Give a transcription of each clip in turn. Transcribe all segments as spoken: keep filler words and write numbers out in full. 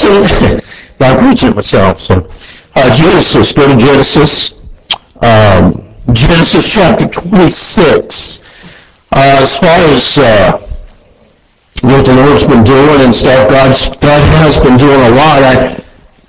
preaching. I'm preaching myself. So, uh, Genesis. Go to Genesis. Um, Genesis chapter twenty-six. Uh, as far as uh, what the Lord's been doing and stuff, God's God has been doing a lot. I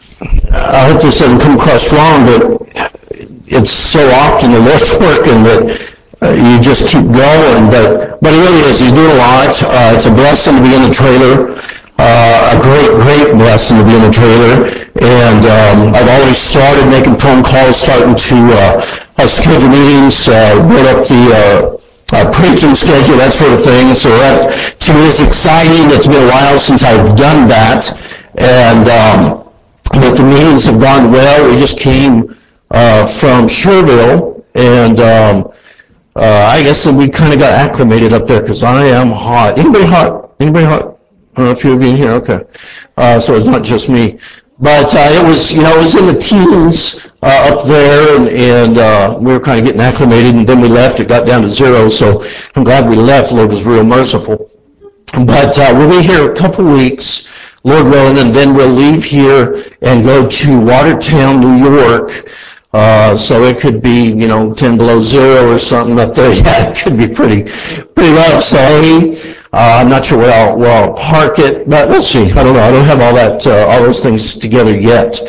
I hope this doesn't come across wrong, but it's so often the Lord's working that uh, you just keep going. But but it really is. You do a lot. Uh, it's a blessing to be in the trailer. Uh, a great, great blessing to be in the trailer. And um, I've already started making phone calls, starting to uh, uh, schedule meetings, uh, build up the uh, uh, preaching schedule, that sort of thing. So that, to me, is exciting. It's been a while since I've done that. And um, but the meetings have gone well. We just came uh, from Sherville, and um, uh, I guess that we kind of got acclimated up there because I am hot. Anybody hot? Anybody hot? I don't know if you have been here. Okay. Uh, so it's not just me. But uh, it was, you know, it was in the teens uh, up there, and, and uh, we were kind of getting acclimated, and then we left. It got down to zero, so I'm glad we left. The Lord was real merciful. But uh, we'll be here a couple weeks, Lord willing, and then we'll leave here and go to Watertown, New York. Uh, so it could be, you know, ten below zero or something up there. Yeah, it could be pretty, pretty rough. So, hey, uh, I'm not sure where I'll, where I'll park it, but we'll see. I don't know. I don't have all that, uh, all those things together yet.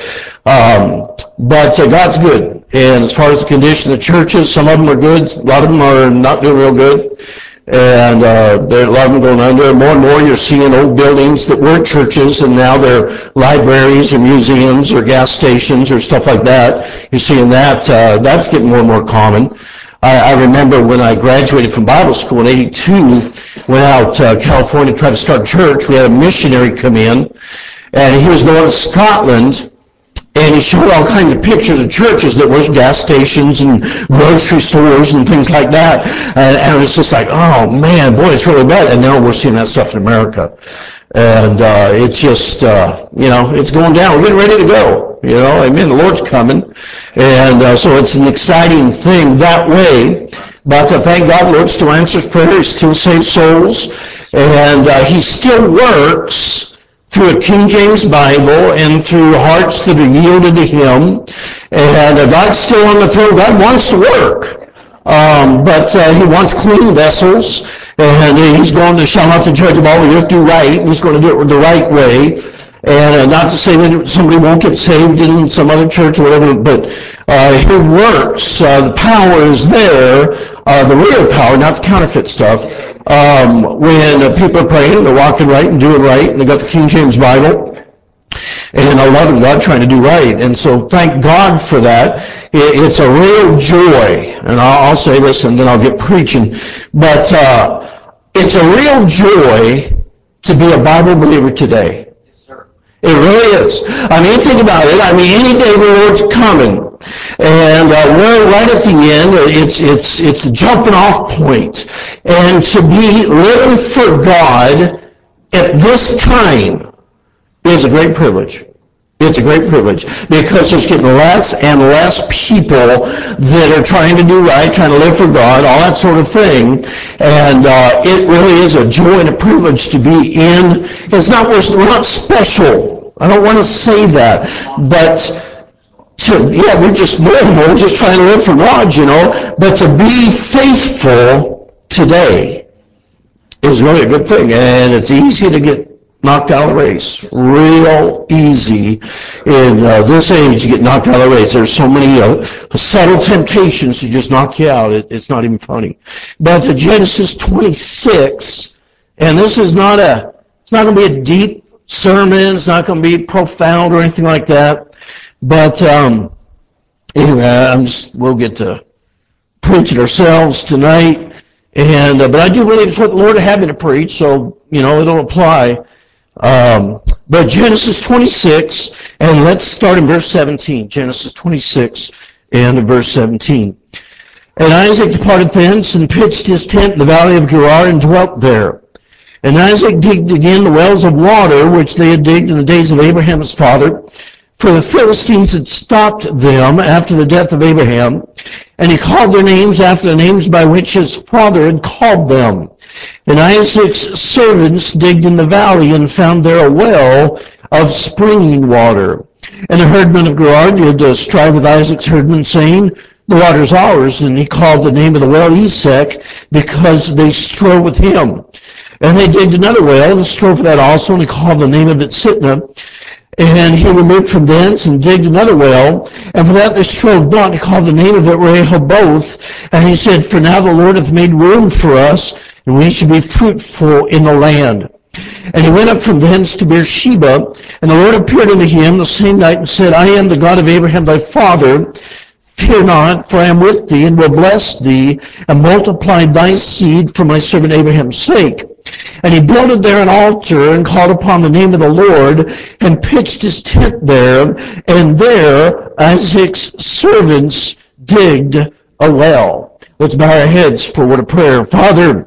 Um, but uh, God's good. And as far as the condition of the churches, some of them are good. A lot of them are not doing real good. And uh, there are a lot of them going under. More and more you're seeing old buildings that weren't churches, and now they're libraries or museums or gas stations or stuff like that. You're seeing that. Uh, that's getting more and more common. I, I remember when I graduated from Bible school in eighty-two, went out to uh, California to try to start a church. We had a missionary come in, and he was going to Scotland. And he showed all kinds of pictures of churches that was gas stations and grocery stores and things like that. And, and it was just like, oh man, boy, it's really bad. And now we're seeing that stuff in America. And uh, it's just, uh, you know, it's going down. We're getting ready to go. You know, amen. The Lord's coming. And uh, so it's an exciting thing that way. But uh, thank God, the Lord still answers prayer. He still saves souls. And uh, He still works through a King James Bible and through hearts that are yielded to Him. And uh, God's still on the throne. God wants to work. Um, but uh, He wants clean vessels. And uh, He's going to shall not the judge of all the earth do right. And He's going to do it the right way. And uh, not to say that somebody won't get saved in some other church or whatever, but uh, He works. Uh, the power is there. Uh, the real power, not the counterfeit stuff. Um, when uh, people are praying, they're walking right and doing right, and they got the King James Bible, and a loving God trying to do right. And so thank God for that. It, it's a real joy, and I'll, I'll say this and then I'll get preaching, but uh, it's a real joy to be a Bible believer today. It really is. I mean, think about it. I mean, any day the Lord's coming, and uh, we're right at the end. It's it's it's the jumping off point, and to be living for God at this time is a great privilege. It's a great privilege because there's getting less and less people that are trying to do right, trying to live for God, all that sort of thing. And uh, it really is a joy and a privilege to be in. It's not, we're, we're not special. I don't want to say that. But to, yeah, we're just normal. We're just trying to live for God, you know. But to be faithful today is really a good thing. And it's easy to get knocked out of the race. Real easy in uh, this age to get knocked out of the race. There's so many uh, subtle temptations to just knock you out. It, it's not even funny. But uh, Genesis twenty-six, and this is not a, it's not going to be a deep sermon. It's not going to be profound or anything like that. But um, anyway, I'm just, we'll get to preach it ourselves tonight. And uh, but I do believe it's what the Lord had me to preach, so you know it'll apply. Um, but Genesis twenty-six, and let's start in verse seventeen. Genesis twenty-six and verse seventeen. And Isaac departed thence and pitched his tent in the valley of Gerar and dwelt there. And Isaac digged again the wells of water which they had digged in the days of Abraham his father, for the Philistines had stopped them after the death of Abraham. And he called their names after the names by which his father had called them. And Isaac's servants digged in the valley and found there a well of springing water. And the herdmen of Gerar did uh, strive with Isaac's herdmen, saying, the water's ours. And he called the name of the well Esek, because they strove with him. And they digged another well, and strove for that also, and he called the name of it Sitnah. And he removed from thence, and digged another well, and for that they strove not, and he called the name of it Rehoboth. And he said, for now the Lord hath made room for us, and we should be fruitful in the land. And he went up from thence to Beersheba, and the Lord appeared unto him the same night, and said, I am the God of Abraham thy father. Fear not, for I am with thee, and will bless thee, and multiply thy seed for my servant Abraham's sake. And he builded there an altar, and called upon the name of the Lord, and pitched his tent there, and there Isaac's servants digged a well. Let's bow our heads for a word of prayer. Father,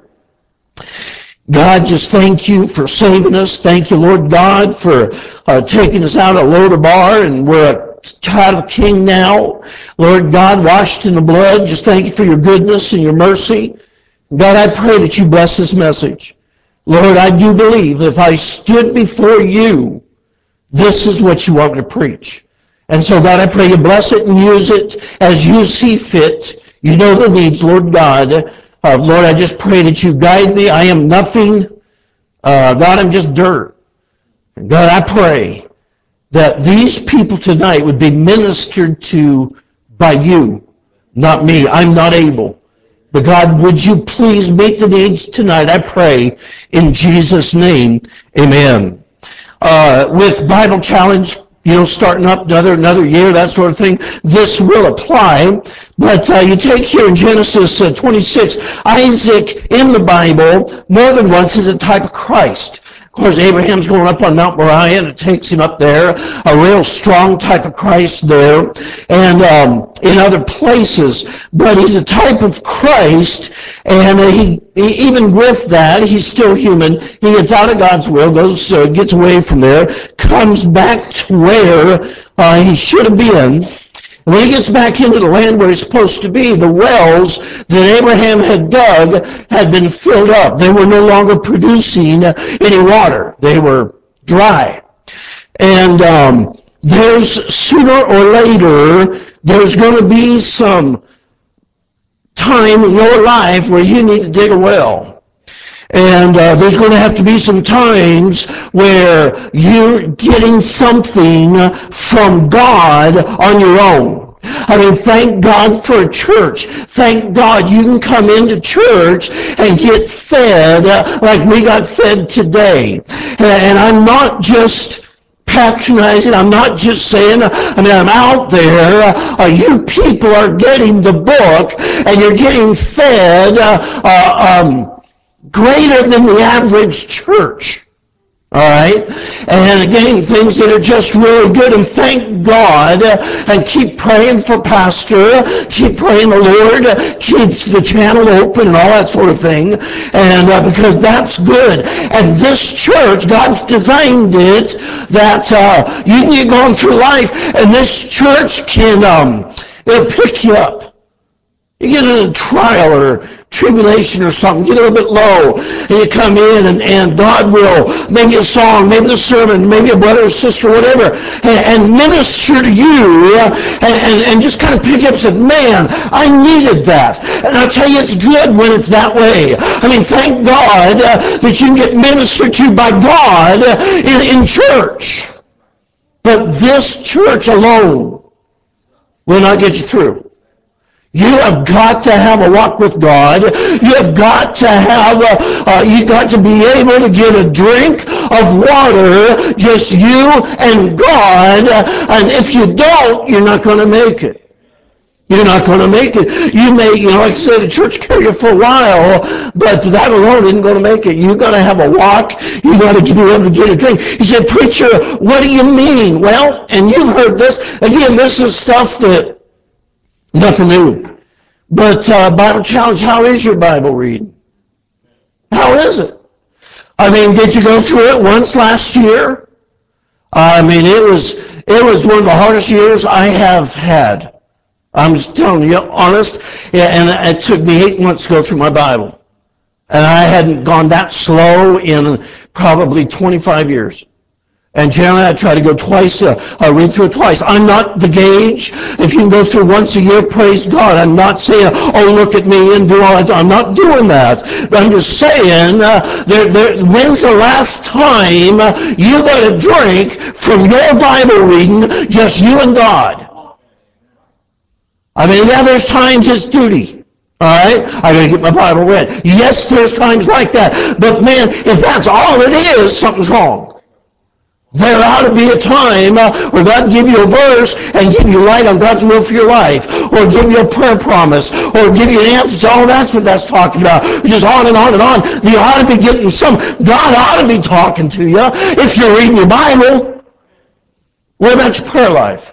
God, just thank you for saving us. Thank you, Lord God, for uh, taking us out of Lodabar, and we're a child of the King now. Lord God, washed in the blood. Just thank you for your goodness and your mercy. God, I pray that you bless this message. Lord, I do believe if I stood before you, this is what you want me to preach. And so, God, I pray you bless it and use it as you see fit. You know the needs, Lord God. Uh, Lord, I just pray that you guide me. I am nothing. Uh, God, I'm just dirt. And God, I pray that these people tonight would be ministered to by you, not me. I'm not able. But God, would you please meet the needs tonight? I pray in Jesus' name, amen. Uh, with Bible Challenge, you know, starting up another another year, that sort of thing, this will apply. But uh, you take here in Genesis uh, twenty-six, Isaac in the Bible more than once is a type of Christ. Of course, Abraham's going up on Mount Moriah, and it takes him up there, a real strong type of Christ there, and um, in other places. But he's a type of Christ, and uh, he, he even with that, he's still human. He gets out of God's will, goes, uh, gets away from there, comes back to where uh, he should have been. When he gets back into the land where he's supposed to be, the wells that Abraham had dug had been filled up. They were no longer producing any water. They were dry. And um, there's sooner or later, there's going to be some time in your life where you need to dig a well. And uh, there's going to have to be some times where you're getting something from God on your own. I mean, thank God for a church. Thank God you can come into church and get fed uh, like we got fed today. And I'm not just patronizing. I'm not just saying, I mean, I'm out there. Uh, you people are getting the book, and you're getting fed uh, uh, um, greater than the average church. All right? And again, things that are just really good, and thank God, and keep praying for Pastor, keep praying the Lord, keep the channel open and all that sort of thing, and uh, because that's good. And this church, God's designed it that uh, you can get going through life, and this church can, um, it'll pick you up. You get in a trial or tribulation or something, get a little bit low, and you come in, and, and God will, maybe a song, maybe a sermon, maybe a brother or sister, whatever, and, and minister to you, and, and, and just kind of pick you up and say, man, I needed that. And I'll tell you, it's good when it's that way. I mean, thank God uh, that you can get ministered to by God uh, in, in church. But this church alone will not get you through. You have got to have a walk with God. You have got to have, a, uh, you got to be able to get a drink of water, just you and God. And if you don't, you're not going to make it. You're not going to make it. You may, you know, like I said, the church carry you for a while, but that alone isn't going to make it. You've got to have a walk. You've got to be able to get a drink. You say, preacher, what do you mean? Well, and you've heard this. Again, this is stuff that nothing new. But uh, Bible Challenge, how is your Bible reading? How is it? I mean, did you go through it once last year? I mean, it was it was one of the hardest years I have had. I'm just telling you, honest. Yeah, and it took me eight months to go through my Bible. And I hadn't gone that slow in probably twenty-five years. And generally, I try to go twice, uh, I read through it twice. I'm not the gauge. If you can go through once a year, praise God. I'm not saying, oh, look at me and do all that. I'm not doing that. But I'm just saying, uh, there, there, when's the last time uh, you got a drink from your Bible reading, just you and God? I mean, yeah, there's times it's duty. All right? I got to get my Bible read. Yes, there's times like that. But man, if that's all it is, something's wrong. There ought to be a time uh, where God give you a verse and give you light on God's will for your life, or give you a prayer promise, or give you an answer. Oh, that's what that's talking about. Just on and on and on. You ought to be getting some. God ought to be talking to you if you're reading your Bible. What about your prayer life?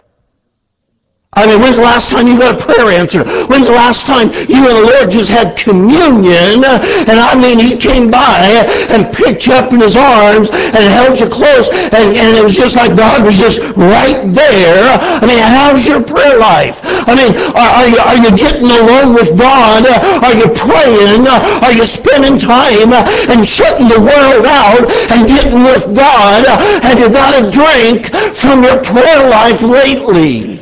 I mean, when's the last time you got a prayer answered? When's the last time you and the Lord just had communion? And I mean, He came by and picked you up in His arms and held you close, and, and it was just like God was just right there. I mean, how's your prayer life? I mean, are, are, you, are you getting alone with God? Are you praying? Are you spending time and shutting the world out and getting with God? Have you got a drink from your prayer life lately?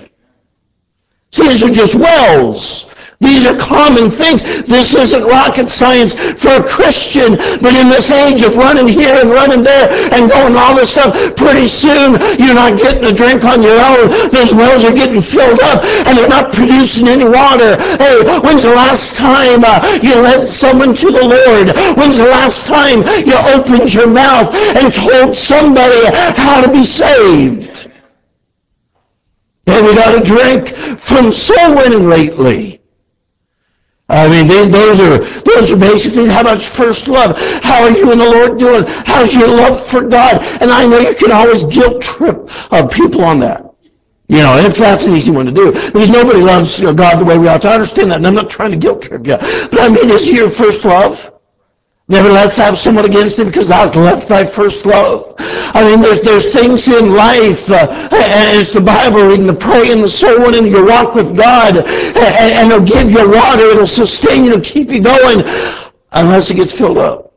These are just wells. These are common things. This isn't rocket science for a Christian, but in this age of running here and running there and going all this stuff, pretty soon you're not getting a drink on your own. Those wells are getting filled up and they're not producing any water. Hey, when's the last time uh, you led someone to the Lord? When's the last time you opened your mouth and told somebody how to be saved? Have we got a drink from soul winning lately? I mean, they, those are those are basic things. How about first love? How are you and the Lord doing? How's your love for God? And I know you can always guilt trip uh, people on that. You know, it's, that's an easy one to do. Because nobody loves you know, God the way we ought to. I understand that, and I'm not trying to guilt trip you. But I mean, is he your first love? Nevertheless, have someone against him because thou hast left thy first love. I mean, there's there's things in life, uh, and it's the Bible reading, the praying, the soul winning, your walk with God, and, and it'll give you water, it'll sustain you, it'll keep you going, unless it gets filled up.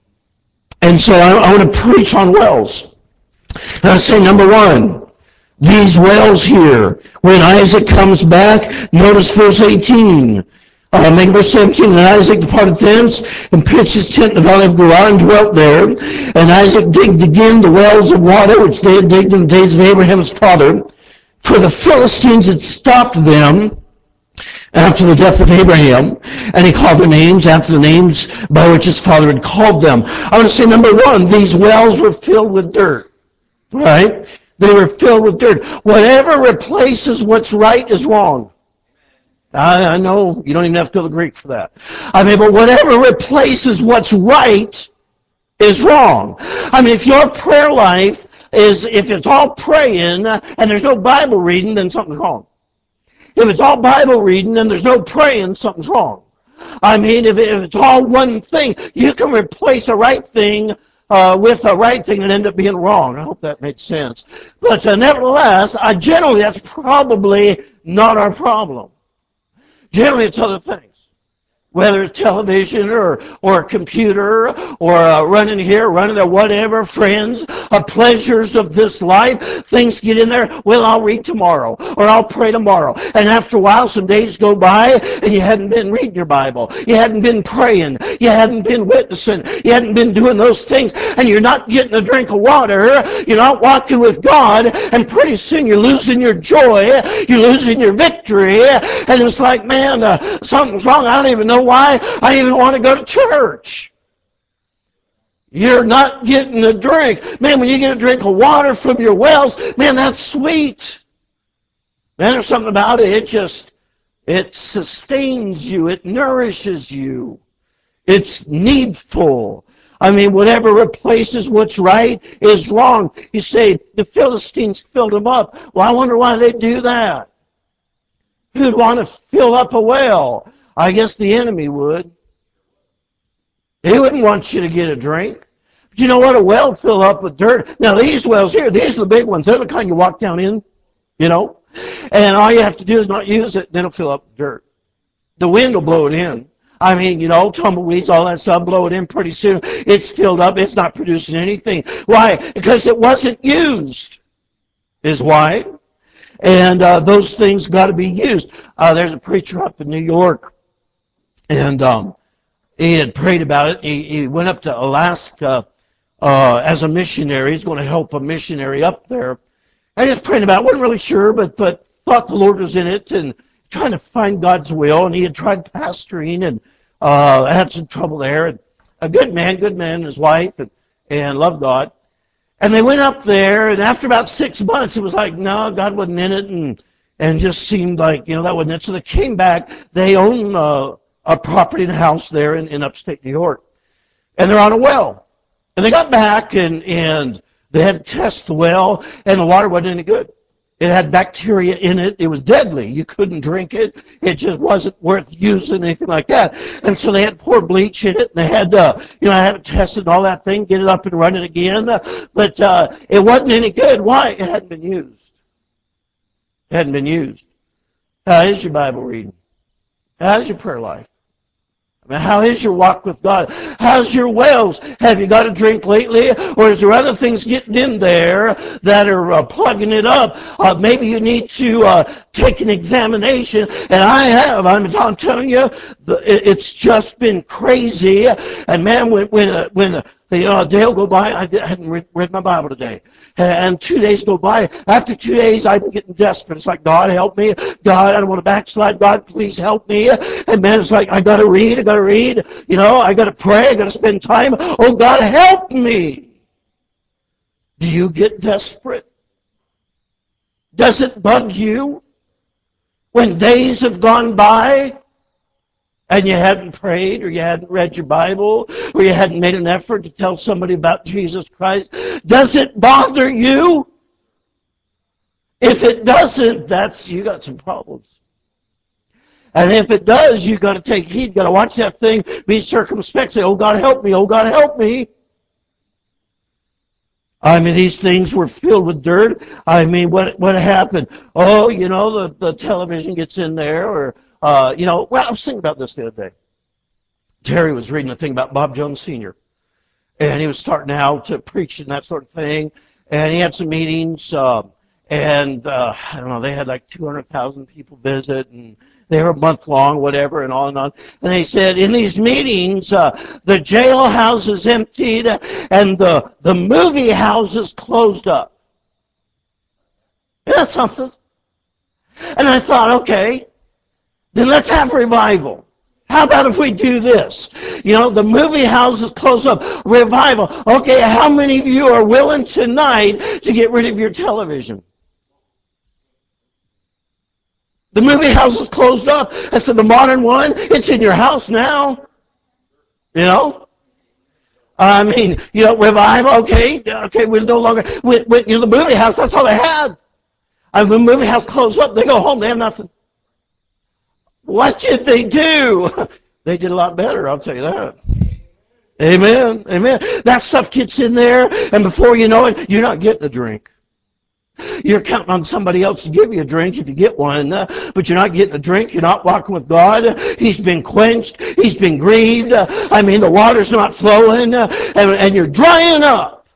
And so I, I want to preach on wells. And I say, number one, these wells here, when Isaac comes back, notice verse eighteen. Uh, make verse seventeen, and Isaac departed thence, and pitched his tent in the valley of Gerar, and dwelt there. And Isaac digged again the wells of water, which they had digged in the days of Abraham his father, for the Philistines had stopped them after the death of Abraham, and he called their names after the names by which his father had called them. I want to say, number one, these wells were filled with dirt, right? They were filled with dirt. Whatever replaces what's right is wrong. I, I know you don't even have to go to the Greek for that. I mean, but whatever replaces what's right is wrong. I mean, if your prayer life is, if it's all praying and there's no Bible reading, then something's wrong. If it's all Bible reading and there's no praying, something's wrong. I mean, if, it, if it's all one thing, you can replace a right thing uh, with a right thing and end up being wrong. I hope that makes sense. But uh, nevertheless, I generally, that's probably not our problem. Generally, it's other things. Whether it's television or, or a computer or uh, running here, running there, whatever, friends, uh, pleasures of this life, things get in there, well, I'll read tomorrow or I'll pray tomorrow. And after a while, some days go by and you hadn't been reading your Bible. You hadn't been praying. You hadn't been witnessing. You hadn't been doing those things. And you're not getting a drink of water. You're not walking with God. And pretty soon you're losing your joy. You're losing your victory. And it's like, man, uh, something's wrong. I don't even know why I even want to go to church. You're not getting a drink. Man, when you get a drink of water from your wells, man, that's sweet. Man, there's something about it. It just, it sustains you. It nourishes you. It's needful. I mean, whatever replaces what's right is wrong. You say, the Philistines filled them up. Well, I wonder why they do that. Who'd want to fill up a well? I guess the enemy would. He wouldn't want you to get a drink. But you know what? A well filled up with dirt. Now, these wells here, these are the big ones. They're the kind you walk down in, you know. And all you have to do is not use it, then it'll fill up with dirt. The wind will blow it in. I mean, you know, tumbleweeds, all that stuff, blow it in pretty soon. It's filled up. It's not producing anything. Why? Because it wasn't used, is why. And uh, those things got to be used. Uh, there's a preacher up in New York, and um, he had prayed about it. He, he went up to Alaska uh, as a missionary. He's going to help a missionary up there. I just prayed about it. Wasn't really sure, but but thought the Lord was in it and trying to find God's will. And he had tried pastoring and uh, had some trouble there. And a good man, good man, and his wife, and, and loved God. And they went up there, and after about six months, it was like, no, God wasn't in it, and and just seemed like, you know, that wasn't it. So they came back. They own uh, a property and a house there in, in upstate New York, and they're on a well. And they got back, and and they had to test the well, and the water wasn't any good. It had bacteria in it. It was deadly. You couldn't drink it. It just wasn't worth using, anything like that. And so they had to pour bleach in it. And they had to, you know, have it tested and all that thing, get it up and running again. But uh, it wasn't any good. Why? It hadn't been used. It hadn't been used. How is your Bible reading? How is your prayer life? I mean, how is your walk with God? How's your wells? Have you got a drink lately? Or is there other things getting in there that are uh, plugging it up? Uh, maybe you need to uh, take an examination. And I have. I'm, I'm telling you, the, it, it's just been crazy. And man, when, when, uh, when uh, you know, a day will go by, I, did, I hadn't read, read my Bible today. And two days go by. After two days, I'm getting desperate. It's like, God, help me. God, I don't want to backslide. God, please help me. And man, it's like, I got to read. I got to read. You know, I got to pray. I got to spend time. Oh, God, help me. Do you get desperate? Does it bug you when days have gone by and you hadn't prayed, or you hadn't read your Bible, or you hadn't made an effort to tell somebody about Jesus Christ? Does it bother you? If it doesn't, that's, you got some problems. And if it does, you got to take heed. You got to watch that thing, be circumspect, say, oh, God, help me, oh, God, help me. I mean, these things were filled with dirt. I mean, what what happened? Oh, you know, the, the television gets in there, or, uh, you know, well, I was thinking about this the other day. Terry was reading a thing about Bob Jones Senior, and he was starting out to preach and that sort of thing, and he had some meetings, uh, and, uh, I don't know, they had like two hundred thousand people visit, and they were a month long, whatever, and on and on. And they said, in these meetings, uh, the jailhouses emptied and the, the movie houses closed up. Isn't that something? And I thought, okay, then let's have revival. How about if we do this? You know, the movie houses close up. Revival. Okay, how many of you are willing tonight to get rid of your television? The movie house is closed up. I said, the modern one, it's in your house now. You know? I mean, you know, revival, okay, okay, we're no longer, we, we, you know, the movie house, that's all they had. And the movie house closed up, they go home, they have nothing. What did they do? They did a lot better, I'll tell you that. Amen, amen. That stuff gets in there, and before you know it, you're not getting a drink. You're counting on somebody else to give you a drink if you get one, uh, but you're not getting a drink. You're not walking with God. He's been quenched. He's been grieved. Uh, I mean, the water's not flowing, uh, and, and you're drying up.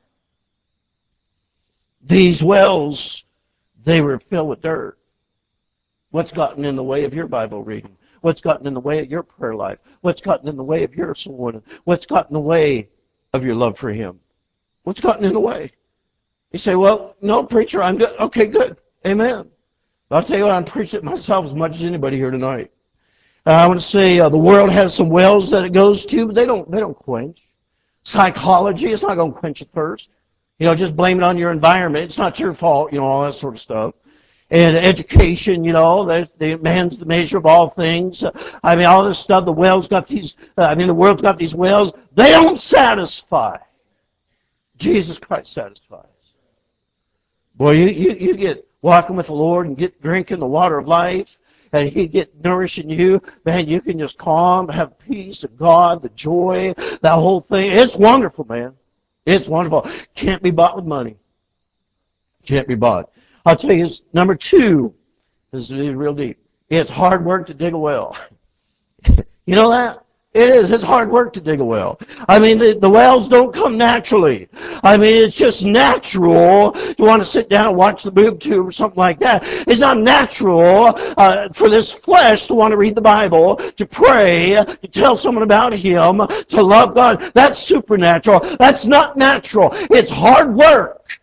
These wells, they were filled with dirt. What's gotten in the way of your Bible reading? What's gotten in the way of your prayer life? What's gotten in the way of your soul winning? What's gotten in the way of your love for Him? What's gotten in the way? You say, well, no, preacher, I'm good. Okay, good. Amen. I'll tell you what, I'm preaching it myself as much as anybody here tonight. Uh, I want to say uh, the world has some wells that it goes to, but they don't, they don't quench. Psychology, it's not going to quench your thirst. You know, just blame it on your environment. It's not your fault, you know, all that sort of stuff. And education, you know, the, the man's the measure of all things. Uh, I mean, all this stuff, the well's got these, uh, I mean, the world's got these wells. They don't satisfy. Jesus Christ satisfies. Boy, you, you, you get walking with the Lord and get drinking the water of life, and He get nourishing you, man, you can just calm, have peace of God, the joy, that whole thing. It's wonderful, man. It's wonderful. Can't be bought with money. Can't be bought. I'll tell you, number two, this is real deep. It's hard work to dig a well. You know that? It is. It's hard work to dig a well. I mean, the, the wells don't come naturally. I mean, it's just natural to want to sit down and watch the boob tube or something like that. It's not natural uh, for this flesh to want to read the Bible, to pray, to tell someone about Him, to love God. That's supernatural. That's not natural. It's hard work.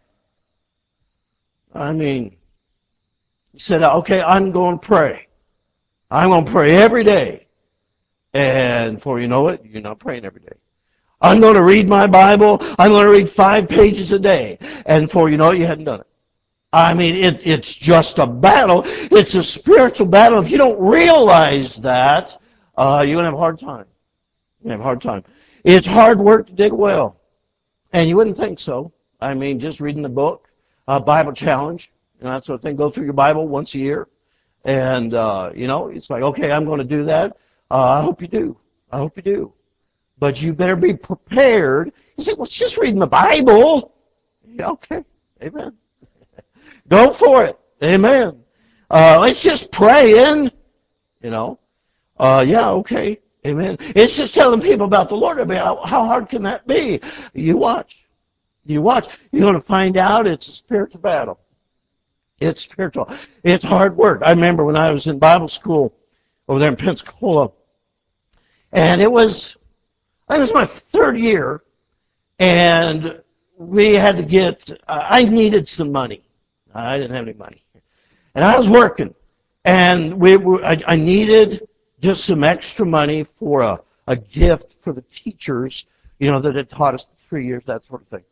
I mean, he said, okay, I'm going to pray. I'm going to pray every day. And before you know it, you're not praying every day. I'm going to read my Bible. I'm going to read five pages a day. And before you know it, you hadn't done it. I mean, it, it's just a battle. It's a spiritual battle. If you don't realize that, uh, you're going to have a hard time. You're going to have a hard time. It's hard work to dig a well. And you wouldn't think so. I mean, just reading the book, uh, Bible Challenge, you know, that sort of thing. Go through your Bible once a year. And, uh, you know, it's like, okay, I'm going to do that. Uh, I hope you do. I hope you do. But you better be prepared. You say, well, it's just reading the Bible. Yeah, okay. Amen. Go for it. Amen. Uh, it's just praying. You know. Uh, yeah, okay. Amen. It's just telling people about the Lord. I mean, how, how hard can that be? You watch. You watch. You're going to find out it's a spiritual battle. It's spiritual. It's hard work. I remember when I was in Bible school over there in Pensacola, and it was, I think it was my third year, and we had to get, uh, I needed some money. I didn't have any money. And I was working, and we were, I, I needed just some extra money for a, a gift for the teachers, you know, that had taught us three years, that sort of thing.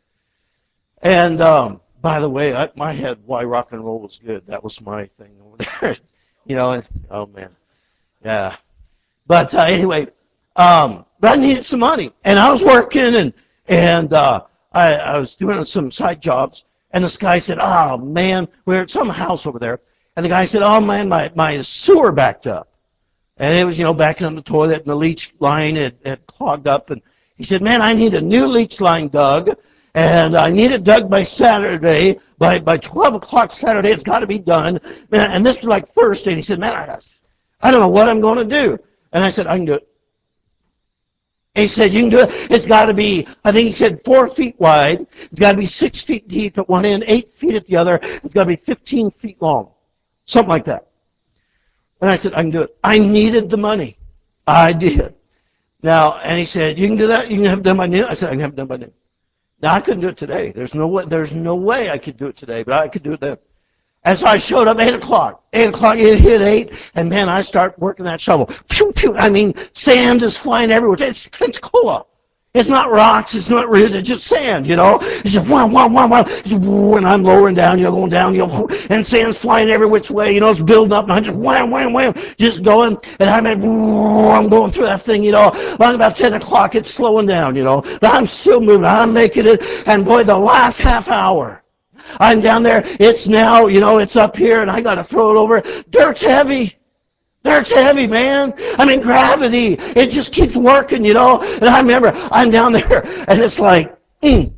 And, um, by the way, I, my head, why rock and roll was good. That was my thing over there. You know, oh, man. Yeah. But uh, anyway, um, but I needed some money, and I was working, and and uh, I, I was doing some side jobs, and this guy said, "Oh man, we're at some house over there," and the guy said, "Oh man, my my sewer backed up," and it was you know backing up the toilet, and the leach line had, had clogged up, and he said, "Man, I need a new leach line dug, and I need it dug by Saturday, by by twelve o'clock Saturday. It's got to be done." Man, and this was like Thursday, and he said, "Man, I I don't know what I'm going to do." And I said, "I can do it." And he said, "You can do it. It's got to be," I think he said, four feet wide. It's got to be six feet deep at one end, eight feet at the other. It's got to be fifteen feet long. Something like that. And I said, "I can do it." I needed the money. I did. Now, and he said, "You can do that? You can have it done by noon?" I said, "I can have it done by noon." Now, I couldn't do it today. There's no way, there's no way I could do it today, but I could do it then. And so I showed up eight o'clock. eight o'clock, it hit eight, and man, I start working that shovel. Pew, pew. I mean, sand is flying everywhere. It's Pensacola. It's not rocks. It's not real. It's just sand, you know. It's just wham, wham, wham, wham. And I'm lowering down, you know, going down, you know, and sand's flying every which way, you know. It's building up, and I'm just wham, wham, wham, just going. And I'm, I'm going through that thing, you know. Around about ten o'clock, it's slowing down, you know. But I'm still moving. I'm making it. And boy, the last half hour, I'm down there. It's now, you know, it's up here, and I got to throw it over. Dirt's heavy. Dirt's heavy, man. I mean, gravity. It just keeps working, you know. And I remember I'm down there, and it's like, mm,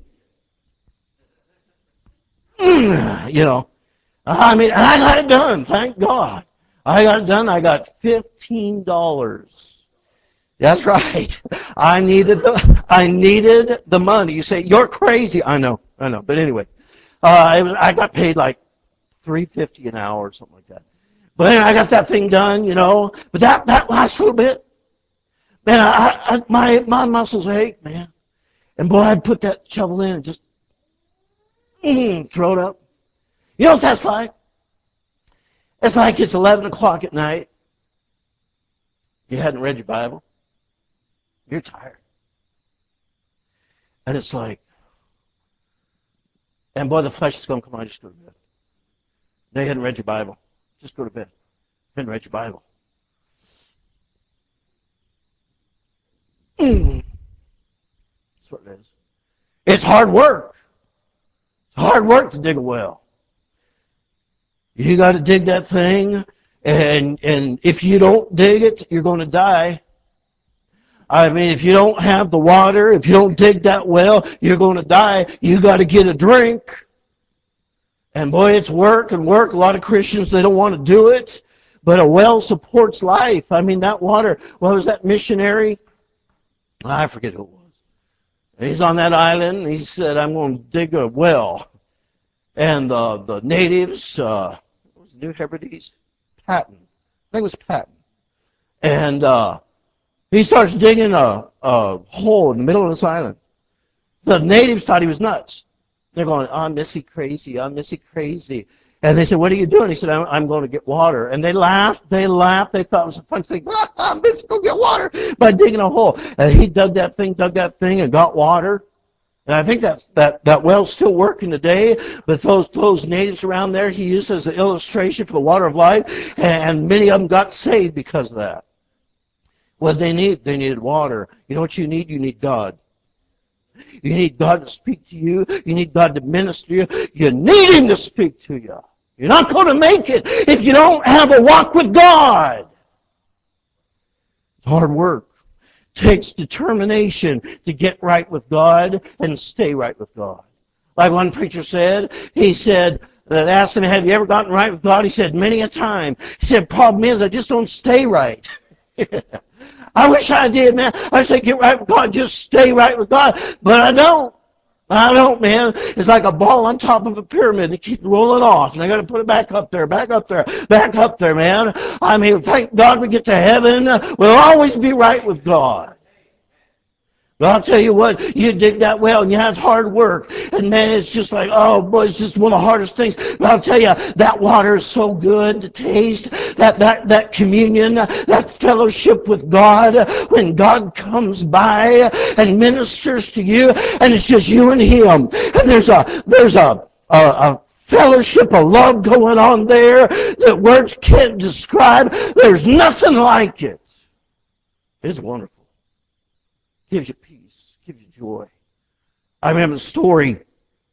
mm, you know. I mean, and I got it done. Thank God. I got it done. I got fifteen dollars. That's right. I needed the I needed the money. You say you're crazy. I know. I know. But anyway. Uh, it was, I got paid like three fifty an hour or something like that. But anyway, I got that thing done, you know. But that that last little bit, man, I, I my my muscles ache, man. And boy, I'd put that shovel in and just mm, throw it up. You know what that's like? It's like it's eleven o'clock at night. You hadn't read your Bible. You're tired, and it's like. And boy, the flesh is going, "Come on, just go to bed." Now you hadn't read your Bible. Just go to bed. You hadn't read your Bible. Mm. That's what it is. It's hard work. It's hard work to dig a well. You got to dig that thing, and and if you don't dig it, you're going to die. I mean, if you don't have the water, if you don't dig that well, you're going to die. You got to get a drink. And boy, it's work and work. A lot of Christians, they don't want to do it. but a well supports life. I mean, that water, what was that missionary? I forget who it was. He's on that island, and he said, I'm going to dig a well. And uh, the natives, uh, what was it, New Hebrides? Patton. I think it was Patton. And uh, he starts digging a, a hole in the middle of this island. The natives thought he was nuts. They're going, oh, Missy crazy, oh, Missy crazy. And they said, what are you doing? He said, I'm, I'm going to get water. And they laughed, they laughed, they thought it was a fun thing. Ah, Missy, go get water by digging a hole. And he dug that thing, dug that thing, and got water. And I think that, that, that well's still working today, but those, those natives around there, he used as an illustration for the water of life, and many of them got saved because of that. What did they need? They needed water. You know what you need? You need God. You need God to speak to you. You need God to minister to you. You need Him to speak to you. You're not going to make it if you don't have a walk with God. It's hard work. It takes determination to get right with God and stay right with God. Like one preacher said, he said, that asked him, have you ever gotten right with God? He said, many a time. He said, problem is, I just don't stay right. I wish I did, man. I wish I'd get right with God, just stay right with God. But I don't. I don't, man. It's like a ball on top of a pyramid. It keeps rolling off, and I got to put it back up there, back up there, back up there, man. I mean, thank God we get to heaven. We'll always be right with God. But I'll tell you what, you dig that well and you have hard work. And man, it's just like, oh boy, it's just one of the hardest things. But I'll tell you, that water is so good to taste. That, that, that communion, that fellowship with God, when God comes by and ministers to you, and it's just you and Him. And there's a, there's a, a, a fellowship of love going on there that words can't describe. There's nothing like it. It's wonderful. Gives you peace, gives you joy. I remember a story,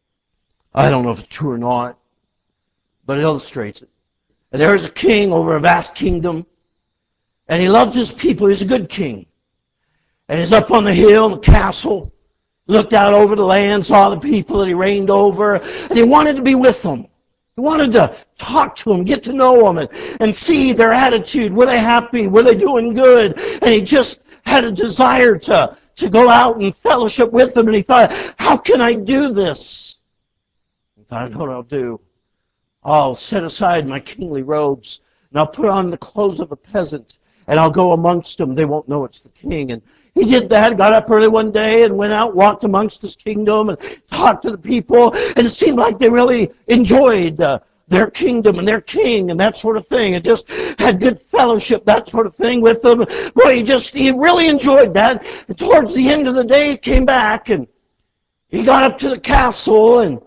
I don't know if it's true or not, but it illustrates it. And there was a king over a vast kingdom, and he loved his people. He was a good king. And he's up on the hill, the castle, looked out over the land, saw the people that he reigned over, and he wanted to be with them. He wanted to talk to them, get to know them, and, and see their attitude. Were they happy? Were they doing good? And he just had a desire to to go out and fellowship with them, and he thought, how can I do this? He thought, I know what I'll do. I'll set aside my kingly robes, and I'll put on the clothes of a peasant, and I'll go amongst them. They won't know it's the king. And he did that, got up early one day, and went out, walked amongst his kingdom, and talked to the people, and it seemed like they really enjoyed uh, their kingdom and their king and that sort of thing. It just had good fellowship, that sort of thing with them. Boy, he just, he really enjoyed that. And towards the end of the day, he came back and he got up to the castle and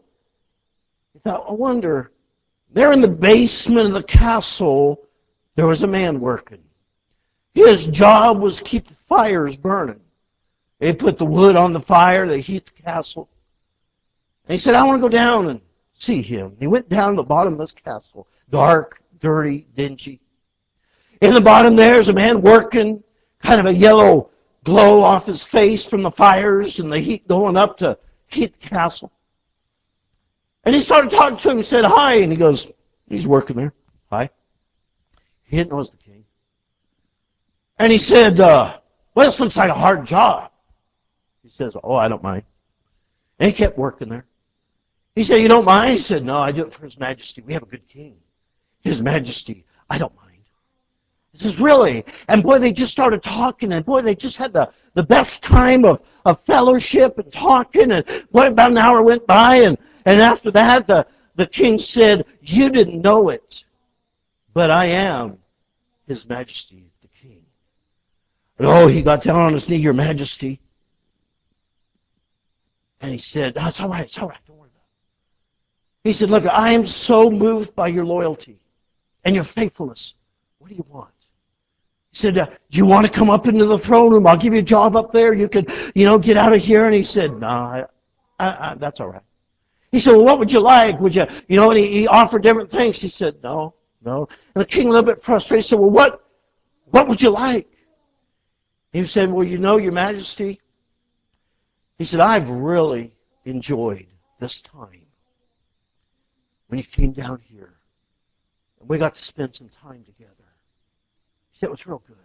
he thought, I wonder, there in the basement of the castle, there was a man working. His job was to keep the fires burning. They put the wood on the fire, they heat the castle. And he said, I want to go down and see him. He went down to the bottom of this castle, dark, dirty, dingy. In the bottom there's a man working, kind of a yellow glow off his face from the fires and the heat going up to heat the castle. And he started talking to him and said, hi, and he goes, he's working there. Hi. He didn't know it was the king. And he said, uh, well, this looks like a hard job. He says, oh, I don't mind. And he kept working there. He said, you don't mind? He said, no, I do it for His Majesty. We have a good king. His Majesty, I don't mind. He says, really? And boy, they just started talking, and boy, they just had the, the best time of, of fellowship and talking, and boy, about an hour went by, and, and after that, the, the king said, you didn't know it, but I am His Majesty, the king. And oh, he got down on his knee, Your Majesty. And he said, no, it's all right, it's all right, don't worry about it. He said, look, I am so moved by your loyalty and your faithfulness. What do you want? He said, uh, do you want to come up into the throne room? I'll give you a job up there. You could, you know, get out of here. And he said, no, I, I, I, that's all right. He said, well, what would you like? Would you, you know, and he, he offered different things. He said, no, no. And the king, a little bit frustrated, said, well, what, what would you like? He said, well, you know, Your Majesty, he said, I've really enjoyed this time when you came down here And we got to spend some time together. He said, it was real good.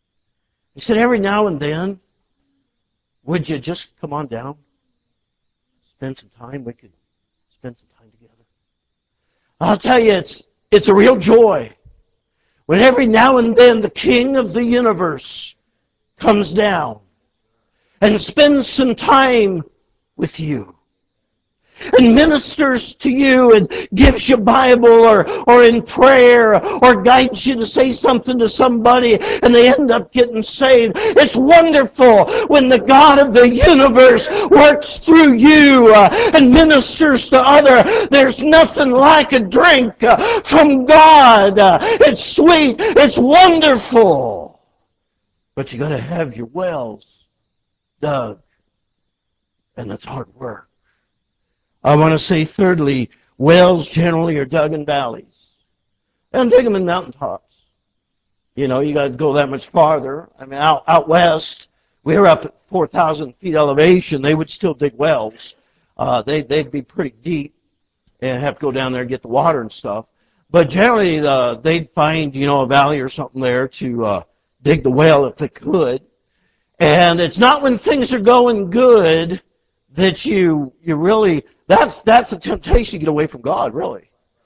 He said, every now and then, would you just come on down? Spend some time? We could spend some time together. I'll tell you, it's, it's a real joy when every now and then the King of the universe comes down and spends some time with you and ministers to you and gives you Bible or, or in prayer or guides you to say something to somebody and they end up getting saved. It's wonderful when the God of the universe works through you uh, and ministers to other. There's nothing like a drink uh, from God. Uh, it's sweet. It's wonderful. But you got to have your wells dug, and that's hard work. I want to say, thirdly, wells generally are dug in valleys. They don't dig them in mountaintops. You know, you got to go that much farther. I mean, out, out west, we were up at four thousand feet elevation. They would still dig wells. Uh, they, they'd be pretty deep and have to go down there and get the water and stuff. But generally, uh, they'd find, you know, a valley or something there to uh, dig the well if they could. And it's not when things are going good that you you really, that's that's a temptation to get away from God, really.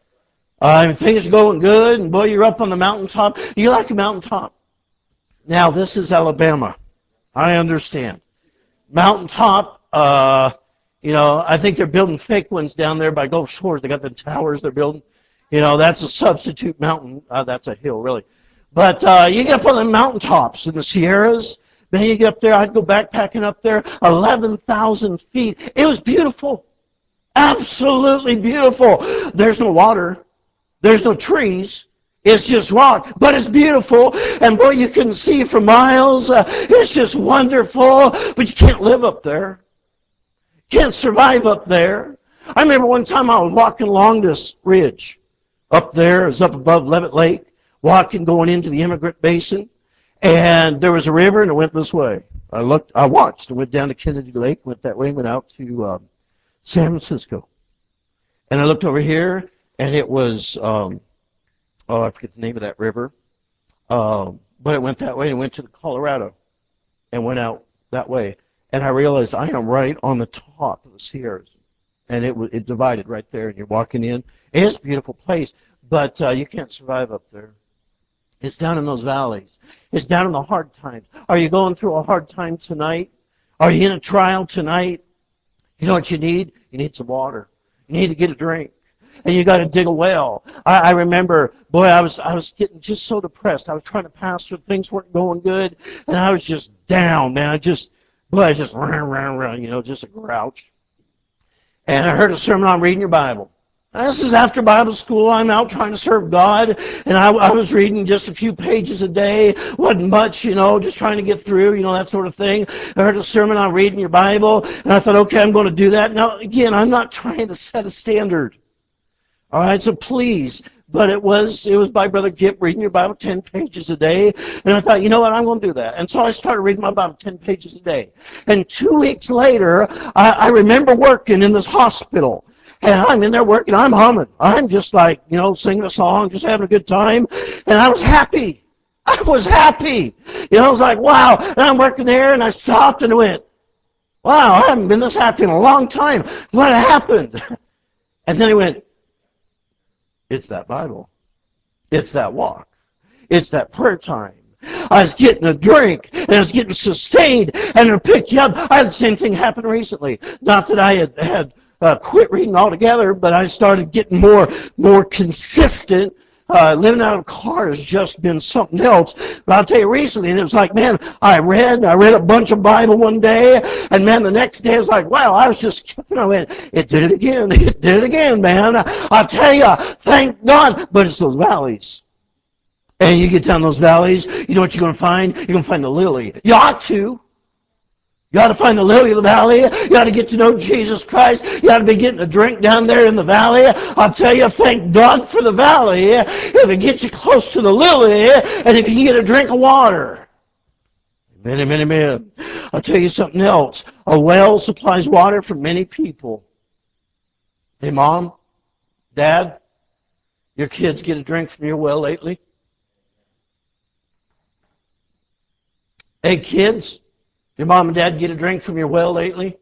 Uh, if things are going good, and boy, you're up on the mountaintop. You like a mountaintop? Now, this is Alabama. I understand. Mountaintop, uh, you know, I think they're building fake ones down there by Gulf Shores. They got the towers they're building. You know, that's a substitute mountain. Uh, that's a hill, really. But uh, you get up on the mountaintops in the Sierras. Man, you get up there, I'd go backpacking up there, eleven thousand feet. It was beautiful. Absolutely beautiful. There's no water. There's no trees. It's just rock, but it's beautiful. And boy, you can see for miles. Uh, it's just wonderful, but you can't live up there. Can't survive up there. I remember one time I was walking along this ridge. Up there, it was up above Levitt Lake, walking, going into the Immigrant Basin. And there was a river, and it went this way. I looked, I watched. It went down to Kennedy Lake, went that way, went out to um, San Francisco. And I looked over here, and it was, um, oh, I forget the name of that river. Um, but it went that way, and went to the Colorado, and went out that way. And I realized I am right on the top of the Sierras. And it it divided right there, and you're walking in. It's a beautiful place, but uh, you can't survive up there. It's down in those valleys. It's down in the hard times. Are you going through a hard time tonight? Are you in a trial tonight? You know what you need? You need some water. You need to get a drink. And you got to dig a well. I, I remember, boy, I was I was getting just so depressed. I was trying to pastor. Things weren't going good. And I was just down, man. I just, boy, I just, rah, rah, rah, you know, just a grouch. And I heard a sermon on reading your Bible. This is after Bible school. I'm out trying to serve God, and I, I was reading just a few pages a day. Wasn't much, you know, just trying to get through, you know, that sort of thing. I heard a sermon on reading your Bible, and I thought, okay, I'm going to do that. Now, again, I'm not trying to set a standard. All right, so please. But it was it was by Brother Gipp, reading your Bible ten pages a day. And I thought, you know what, I'm going to do that. And so I started reading my Bible ten pages a day. And two weeks later, I, I remember working in this hospital. And I'm in there working, I'm humming. I'm just like, you know, singing a song, just having a good time. And I was happy. I was happy. You know, I was like, wow. And I'm working there, and I stopped and went, wow, I haven't been this happy in a long time. What happened? And then he went, it's that Bible. It's that walk. It's that prayer time. I was getting a drink, and I was getting sustained, and it'll pick you up. I had the same thing happen recently. Not that I had had uh, quit reading altogether, but I started getting more, more consistent. Uh, living out of a car has just been something else. But I'll tell you recently, and it was like, man, I read, I read a bunch of Bible one day, and man, the next day I was like, wow, I was just skipping. I went, it did it again. It did it again, man. I'll tell you, thank God. But it's those valleys. And you get down those valleys, you know what you're going to find? You're going to find the lily. You ought to. You ought to find the lily of the valley. You ought to get to know Jesus Christ. You ought to be getting a drink down there in the valley. I'll tell you, thank God for the valley if it gets you close to the lily and if you can get a drink of water. Amen, amen, amen. I'll tell you something else. A well supplies water for many people. Hey, Mom, Dad, Your kids get a drink from your well lately? Hey, kids, your mom and dad get a drink from your well lately?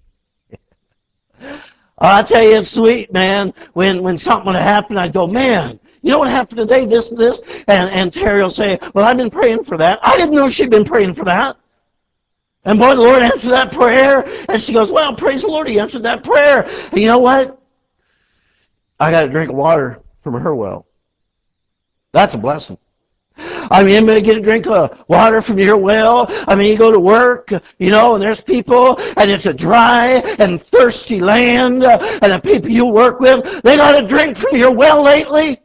I tell you, it's sweet, man. When when something would happen, I'd go, man, you know what happened today, this and this? And, and Terry will say, well, I've been praying for that. I didn't know she'd been praying for that. And boy, the Lord answered that prayer. And she goes, well, praise the Lord, he answered that prayer. And you know what? I got a drink of water from her well. That's a blessing. I mean, I'm going to get a drink of water from your well. I mean, you go to work, you know, and there's people, and it's a dry and thirsty land, and the people you work with, they got a drink from your well lately?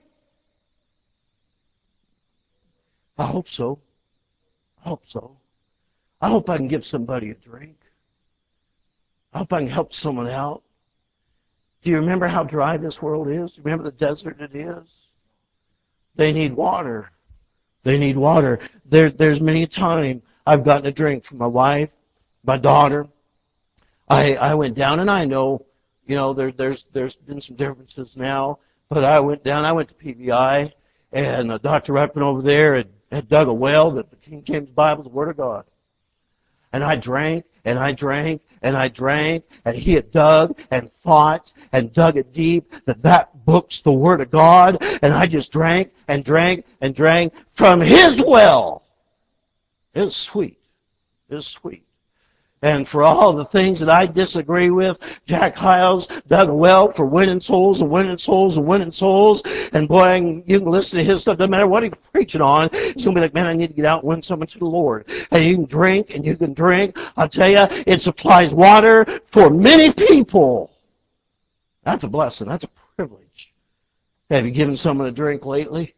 I hope so. I hope so. I hope I can give somebody a drink. I hope I can help someone out. Do you remember how dry this world is? Do you remember the desert it is? They need water. They need water. There, there's many a time I've gotten a drink from my wife, my daughter. I, I went down, and I know, you know, there, there's there's been some differences now, but I went down. I went to P B I, and uh, Doctor Ruppin over there had, had dug a well that the King James Bible is the Word of God. And I drank, and I drank, and I drank, and he had dug and fought and dug it deep, that that book's the Word of God, and I just drank and drank and drank from his well. It was sweet. It was sweet. And for all the things that I disagree with, Jack Hyles dug a well for winning souls and winning souls and winning souls. And boy, you can listen to his stuff. Doesn't matter what he's preaching on. He's going to be like, man, I need to get out and win someone to the Lord. And you can drink and you can drink. I'll tell you, it supplies water for many people. That's a blessing. That's a privilege. Have you given someone a drink lately?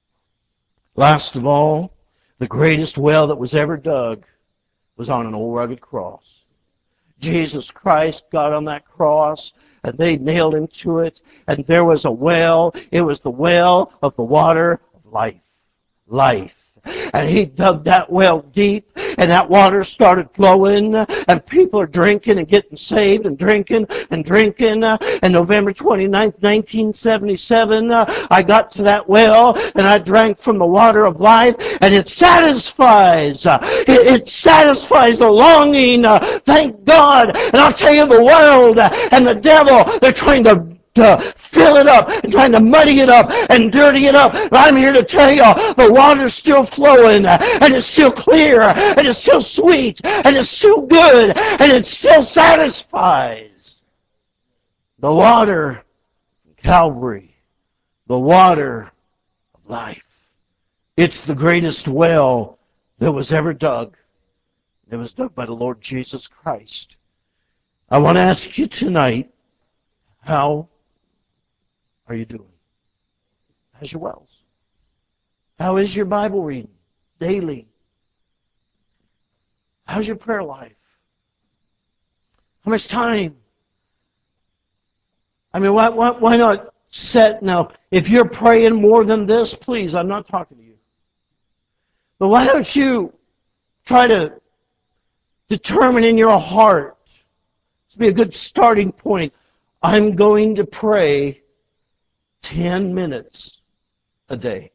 Last of all, the greatest well that was ever dug was on an old rugged cross. Jesus Christ got on that cross, and they nailed him to it, and there was a well. It was the well of the water of life. Life. And he dug that well deep, and that water started flowing, and people are drinking and getting saved and drinking and drinking. And November twenty-ninth, nineteen seventy-seven, I got to that well, and I drank from the water of life, and it satisfies. It, it satisfies the longing. Thank God. And I'll tell you, the world and the devil, they're trying to to fill it up and trying to muddy it up and dirty it up. But I'm here to tell you, the water's still flowing, and it's still clear, and it's still sweet, and it's still good, and it still satisfies. The water from Calvary, the water of life. It's the greatest well that was ever dug. It was dug by the Lord Jesus Christ. I want to ask you tonight, how are you doing? How's your wells? How is your Bible reading daily? How's your prayer life? How much time? I mean, why, why, why not set now? If you're praying more than this, please, I'm not talking to you. But why don't you try to determine in your heart, to be a good starting point, I'm going to pray ten minutes a day.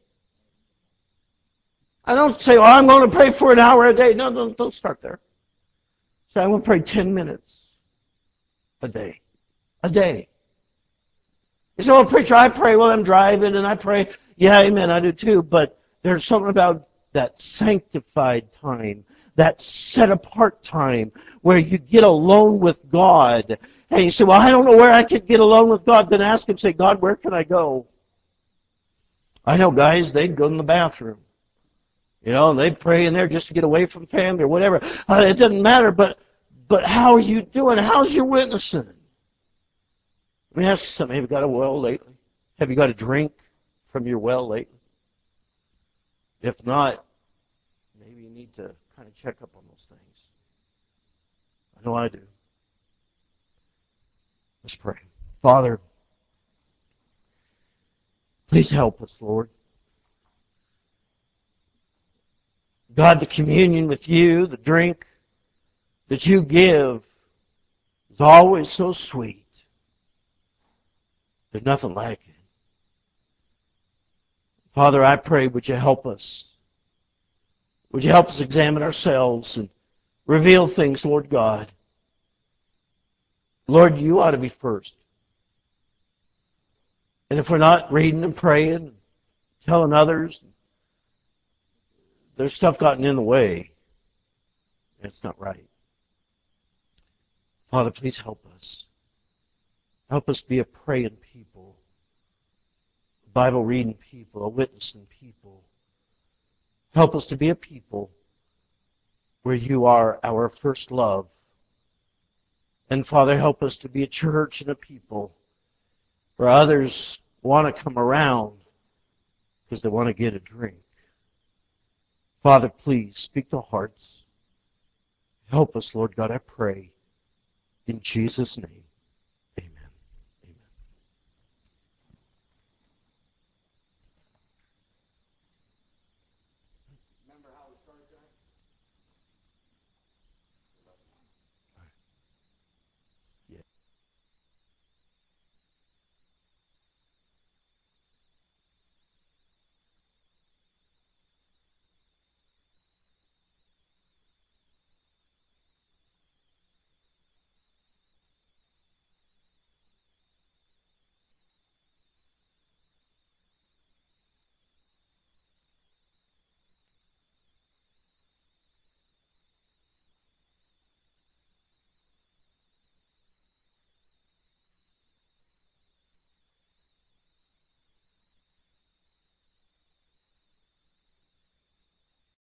I don't say, oh, I'm going to pray for an hour a day. No, no, don't start there. Say, I'm going to pray ten minutes a day. A day. You say, well, preacher, I pray while I'm driving, and I pray. Yeah, amen, I do too. But there's something about that sanctified time, that set-apart time, where you get alone with God. And you say, well, I don't know where I could get alone with God. Then ask Him, say, God, where can I go? I know guys, they'd go in the bathroom. You know, they'd pray in there just to get away from family or whatever. Uh, it doesn't matter, but but how are you doing? How's your witnessing? Let me ask you something. Have you got a well lately? Have you got a drink from your well lately? If not, maybe you need to kind of check up on those things. I know I do. Let's pray. Father, please help us, Lord. God, the communion with you, the drink that you give is always so sweet. There's nothing like it. Father, I pray, would you help us? Would you help us examine ourselves and reveal things, Lord God? Lord, you ought to be first. And if we're not reading and praying, telling others, there's stuff gotten in the way. It's not right. Father, please help us. Help us be a praying people, a Bible-reading people, a witnessing people. Help us to be a people where you are our first love. And Father, help us to be a church and a people where others want to come around because they want to get a drink. Father, please speak to hearts. Help us, Lord God, I pray, in Jesus' name.